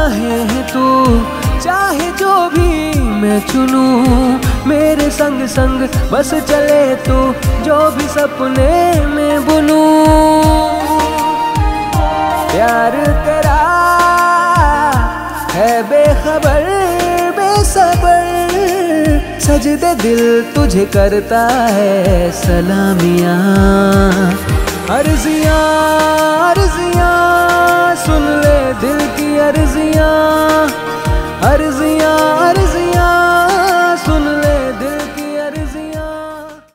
चाहे तू चाहे जो भी मैं चुनूं, मेरे संग संग बस चले तू, जो भी सपने में बुनूं। प्यार तेरा है बेखबर बेसबर, सजदे दिल तुझे करता है सलामियाँ। अर्ज़ियाँ अर्ज़ियाँ